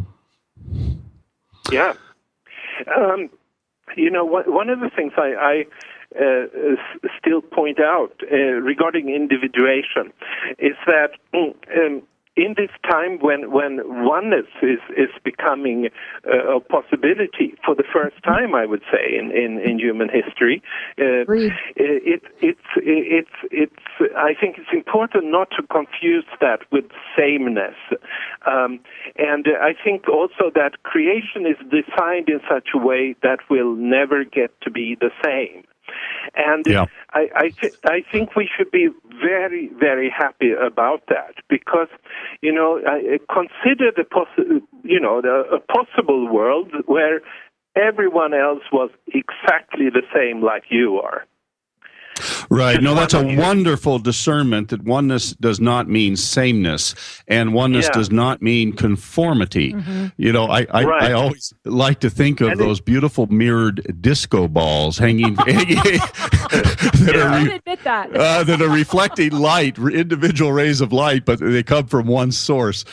Yeah. Um, you know, one one of the things I, I uh, s- still point out uh, regarding individuation is that um, in this time when, when oneness is, is becoming uh, a possibility for the first time, I would say, in, in, in human history, uh, it, it's, it's, it's, I think it's important not to confuse that with sameness. Um, and I think also that creation is designed in such a way that will never get to be the same. And Yeah. I I, th- I think we should be very, very happy about that because, you know, I, consider the possi- you know the a possible world where everyone else was exactly the same like you are. Right. No, that's a one of you. wonderful discernment that oneness does not mean sameness, and oneness Yeah. does not mean conformity. You know, I, I, Right. I always like to think of And it- those beautiful mirrored disco balls hanging that, Yeah. are I re- admit that. uh, that are reflecting light, re- individual rays of light, but they come from one source.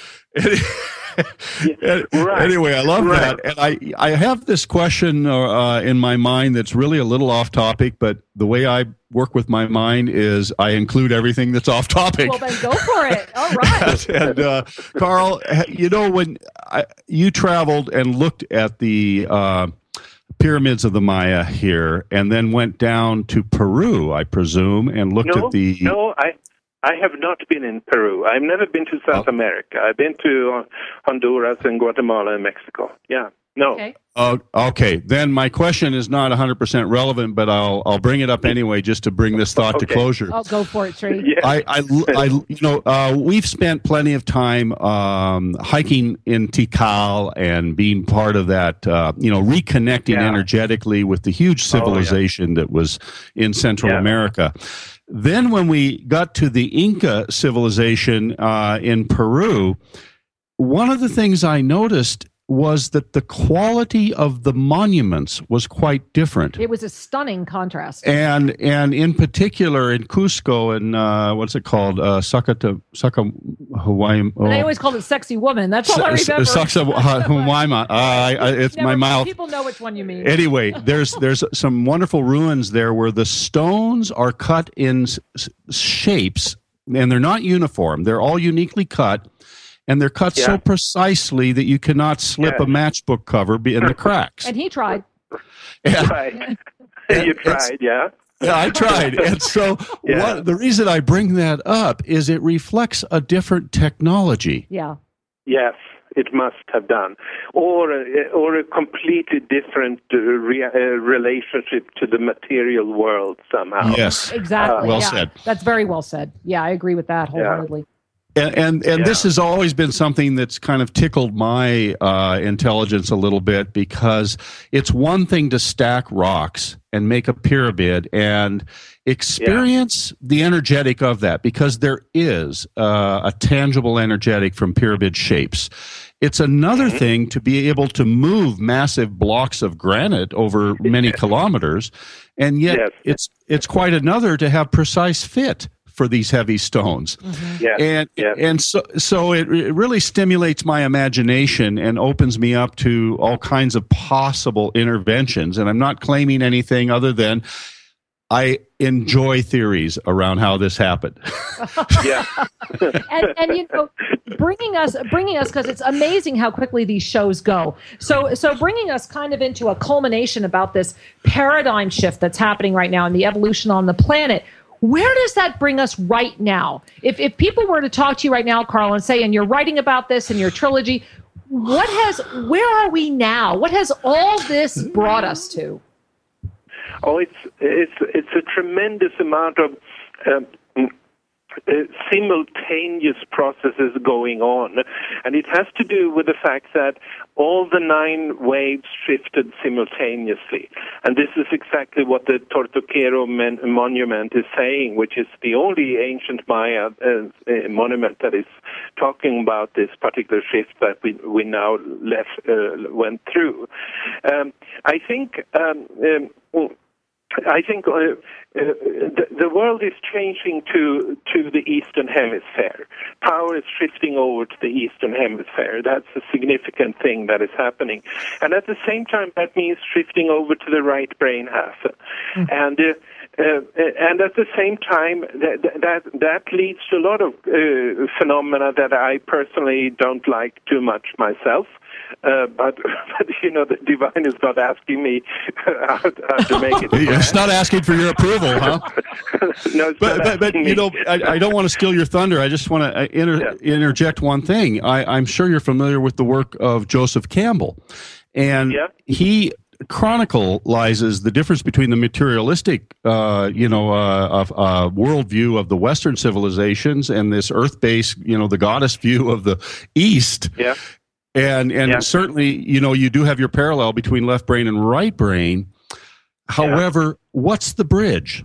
And- Right. Anyway, I love Right. that, and I I have this question uh, in my mind that's really a little off topic, but the way I work with my mind is I include everything that's off topic. Well, then go for it. All right. And uh, Carl, you know, when I, you traveled and looked at the uh, pyramids of the Maya here, and then went down to Peru, I presume, and looked No, at the no, I I have not been in Peru. I've never been to South Oh. America. I've been to uh, Honduras and Guatemala and Mexico. Yeah, no. Okay. Uh, okay, then my question is not one hundred percent relevant, but I'll I'll bring it up anyway just to bring this thought to Okay. closure. I'll go for it, Sri. Yeah. I, I, I, you know, uh, we've spent plenty of time um, hiking in Tikal and being part of that, uh, you know, reconnecting Yeah. energetically with the huge civilization that was in Central Yeah. America. Then when we got to the Inca civilization uh, in Peru, one of the things I noticed was that the quality of the monuments was quite different. It was a stunning contrast. And and in particular in Cusco and uh, what's it called? Uh, Sakata, Saka, Hawaii. And they always called it "sexy woman." That's all I remember. Saksa Hawaii. Uh, it's Never- my mouth. People know which one you mean. Anyway, there's there's some wonderful ruins there where the stones are cut in s- s- shapes, and they're not uniform. They're all uniquely cut. And they're cut so Yeah. precisely that you cannot slip Yeah. a matchbook cover be- in the cracks. And he tried. Yeah. Right. Yeah, You it's- tried, yeah. Yeah, I tried. And so Yeah. what, the reason I bring that up is it reflects a different technology. Yeah. Yes, it must have done, or a, or a completely different uh, re- uh, relationship to the material world somehow. Yes. Exactly. Well yeah. said. That's very well said. Yeah, I agree with that wholeheartedly. And and, and Yeah. this has always been something that's kind of tickled my uh, intelligence a little bit, because it's one thing to stack rocks and make a pyramid and experience the energetic of that, because there is uh, a tangible energetic from pyramid shapes. It's another Mm-hmm. thing to be able to move massive blocks of granite over many kilometers, and yet Yes. it's it's quite another to have precise fit for these heavy stones. Yeah. And Yeah. and so so it, it really stimulates my imagination and opens me up to all kinds of possible interventions. And I'm not claiming anything other than I enjoy theories around how this happened. Yeah. and, and you know, bringing us, bringing us, because it's amazing how quickly these shows go. So, so bringing us kind of into a culmination about this paradigm shift that's happening right now and the evolution on the planet. Where does that bring us right now? If if people were to talk to you right now, Carl, and say, and you're writing about this in your trilogy, what has, where are we now? What has all this brought us to? Oh, it's it's it's a tremendous amount of um, uh, simultaneous processes going on, and it has to do with the fact that all the nine waves shifted simultaneously, and this is exactly what the Tortoquero men- monument is saying, which is the only ancient Maya uh, uh, monument that is talking about this particular shift that we we now left uh, went through. Um, I think. Um, um, I think uh, uh, the, the world is changing to to the Eastern Hemisphere. Power is shifting over to the Eastern Hemisphere. That's a significant thing that is happening. And at the same time, that means shifting over to the right brain half. Mm-hmm. And uh, uh, and at the same time, that that, that leads to a lot of uh, phenomena that I personally don't like too much myself. Uh, but, but, you know, the divine is not asking me how, how to make it. It's not asking for your approval, huh? No, it's but, not but, but you know, I, I don't want to steal your thunder. I just want to inter- yeah. interject one thing. I, I'm sure you're familiar with the work of Joseph Campbell. And yeah. he chronicalizes the difference between the materialistic, uh, you know, uh, uh, worldview of the Western civilizations and this earth-based, you know, the goddess view of the East. Yeah. And and yeah. certainly, you know, you do have your parallel between left brain and right brain. However, yeah. what's the bridge?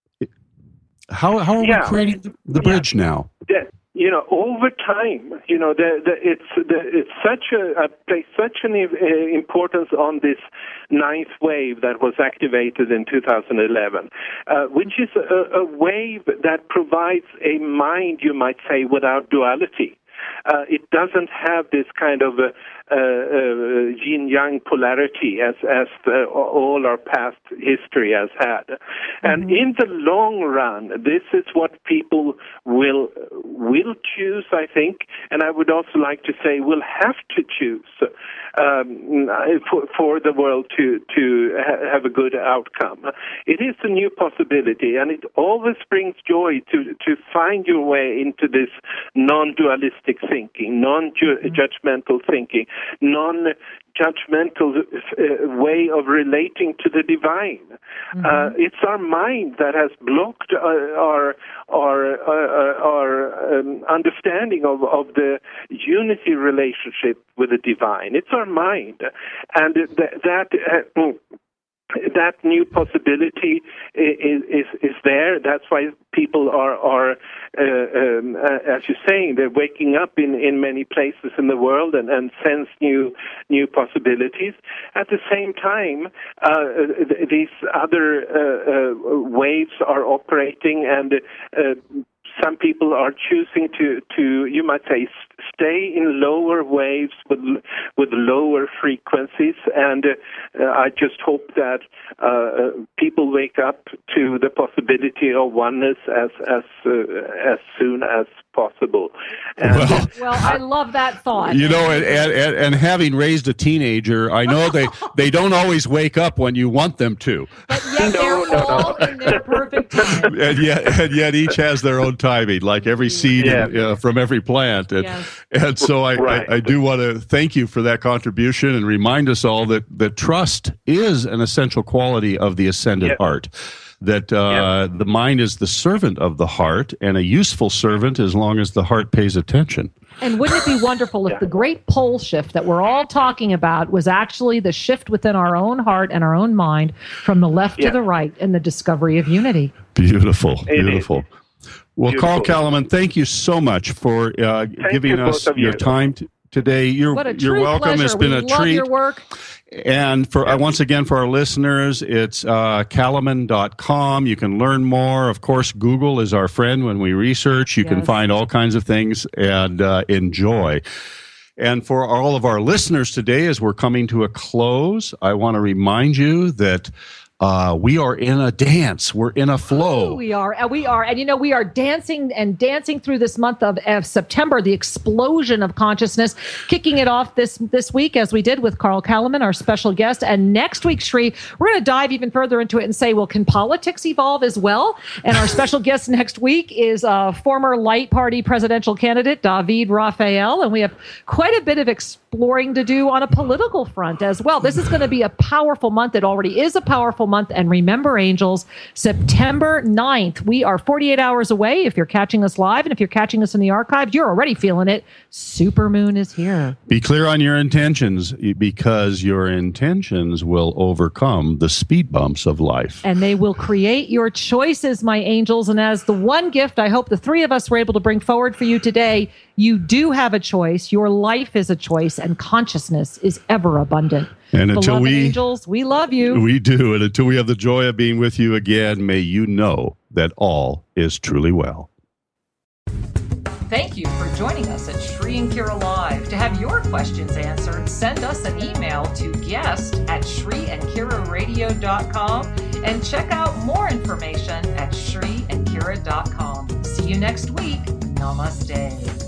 How how are yeah. we creating the, the bridge yeah. now? Yeah. You know, over time, you know, the, the, it's the, it's such a uh, place such an uh, importance on this ninth wave that was activated in two thousand eleven, uh, which is a, a wave that provides a mind, you might say, without duality. Uh, it doesn't have this kind of uh, uh, uh, yin-yang polarity as as the, all our past history has had. Mm-hmm. And in the long run, this is what people will will choose, I think, and I would also like to say will have to choose um, for, for the world to, to ha- have a good outcome. It is a new possibility, and it always brings joy to, to find your way into this non-dualistic thinking, non-judgmental thinking, non-judgmental uh, way of relating to the divine. Mm-hmm. Uh, it's our mind that has blocked uh, our our uh, our um, understanding of, of the unity relationship with the divine. It's our mind, and th- that. Uh, That new possibility is, is is there. That's why people are are uh, um, uh, as you're saying, they're waking up in, in many places in the world and, and sense new new possibilities. At the same time, uh, th- these other uh, uh, waves are operating, and uh, some people are choosing to, to you might say, stay in lower waves with with lower frequencies, and uh, I just hope that uh, people wake up to the possibility of oneness as as uh, as soon as possible. And well, well, I love that thought. You know, and, and, and having raised a teenager, I know they, they don't always wake up when you want them to. But yet they're no, no, all no. in their perfect time. And yet, and yet each has their own timing, like every seed Yeah. in, uh, from every plant. And, Yes. and so I, Right. I, I do want to thank you for that contribution and remind us all that, that trust is an essential quality of the ascended Yep. heart. That uh, Yep. the mind is the servant of the heart, and a useful servant as long as the heart pays attention. And wouldn't it be wonderful if the great pole shift that we're all talking about was actually the shift within our own heart and our own mind from the left Yeah. to the right and the discovery of unity? Beautiful, It beautiful. is. Well, Beautiful. Carl Kalaman, thank you so much for uh, giving you, us both of your you. time t- today. You're, What a you're true welcome. pleasure. It's been we a love treat. your work. And for uh, once again, for our listeners, it's uh, Kalaman dot com. You can learn more. Of course, Google is our friend when we research. You can Yes. find all kinds of things and uh, enjoy. And for all of our listeners today, as we're coming to a close, I want to remind you that Uh, we are in a dance. We're in a flow. Ooh, we are. And we are. And, you know, we are dancing and dancing through this month of, of September, the explosion of consciousness, kicking it off this this week, as we did with Carl Kalaman, our special guest. And next week, Shri, we're going to dive even further into it and say, well, can politics evolve as well? And our special guest next week is uh, former Light Party presidential candidate, David Raphael. And we have quite a bit of exploring to do on a political front as well. This is going to be a powerful month. It already is a powerful month. And remember, angels, September ninth, we are forty-eight hours away. If you're catching us live and if you're catching us in the archives, you're already feeling it. Supermoon is here. Be clear on your intentions, because your intentions will overcome the speed bumps of life. And they will create your choices, my angels. And as the one gift I hope the three of us were able to bring forward for you today, you do have a choice. Your life is a choice, and consciousness is ever abundant. And until Beloved we, angels, we love you. We do. And until we have the joy of being with you again, may you know that all is truly well. Thank you for joining us at Shri and Kira Live. To have your questions answered, send us an email to guest at shri and kira radio dot com and check out more information at shri and kira dot com. See you next week. Namaste.